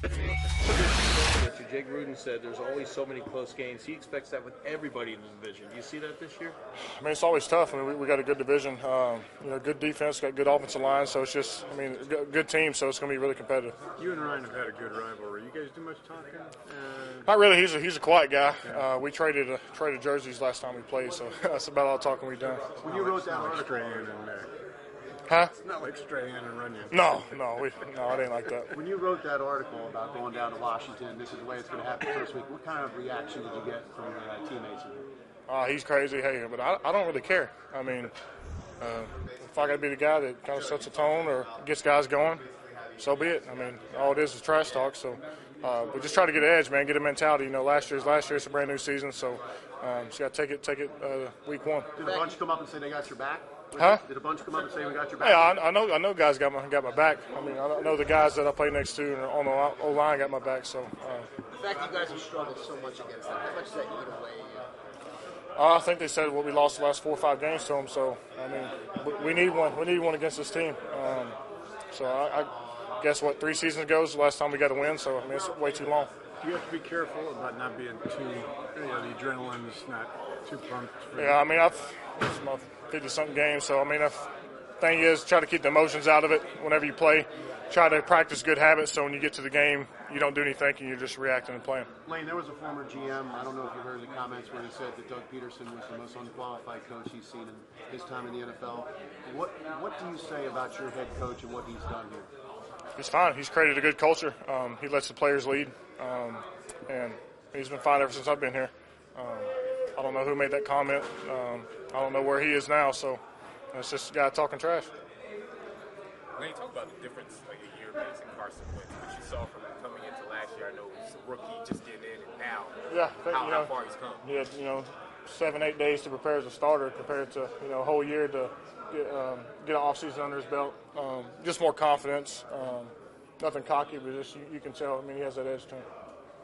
Jake Rudin said there's always so many close games. He expects that with everybody in the division. Do you see that this year? I mean, it's always tough. I mean, we got a good division, good defense, got good offensive line. So it's just, good team. So it's going to be really competitive. You and Ryan have had a good rivalry. You guys do much talking? Not really. He's a quiet guy. We traded jerseys last time we played, so that's about all the talking we've done. When you wrote that article, Strahan and huh? It's not like Strahan and Runyon. No, I didn't like that. When you wrote that article about going down to Washington, this is the way it's going to happen first week, what kind of reaction did you get from your teammates? He's crazy, hey, but I don't really care. I mean, if I got to be the guy that kind of sets a tone or gets guys going, so be it. I mean, all it is trash talk. So we just try to get an edge, man, get a mentality. Last year's it's a brand new season, so just got to take it week one. Did a bunch come up and say they got your back? Huh? Did a bunch come up and say we got your back? Yeah, I know guys got my back. I mean, I know the guys that I play next to on the O-line got my back. So the fact that you guys have struggled so much against them, how much does that eat away? I think they said we lost the last 4 or 5 games to them. So I mean, we need one. We need one against this team. So I guess 3 seasons ago is the last time we got a win. So I mean, it's way too long. You have to be careful about not being too, the adrenaline's not too pumped. Yeah, I mean, it's my 50-something games, so I mean, the thing is, try to keep the emotions out of it whenever you play. Try to practice good habits so when you get to the game, you don't do any thinking, you're just reacting and playing. Lane, there was a former GM, I don't know if you heard the comments where he said that Doug Peterson was the most unqualified coach he's seen in his time in the NFL. What do you say about your head coach and what he's done here? He's fine. He's created a good culture. He lets the players lead, and he's been fine ever since I've been here. I don't know who made that comment. I don't know where he is now, so it's just a guy talking trash. When you talk about the difference, like a year base in Carson Wentz, what you saw from him coming into last year, I know he's a rookie just getting in, and now how far he's come. Yeah, 7-8 days to prepare as a starter compared to a whole year to get an offseason under his belt. Just more confidence. Nothing cocky, but just you can tell. I mean, he has that edge to him.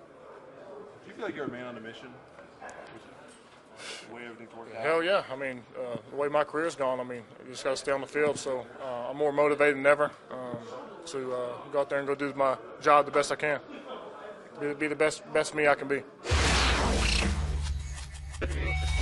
Do you feel like you're a man on a mission? The way everything's working out? Hell yeah. I mean, the way my career's gone, I mean, you just got to stay on the field. So I'm more motivated than ever to go out there and go do my job the best I can. Be the best me I can be.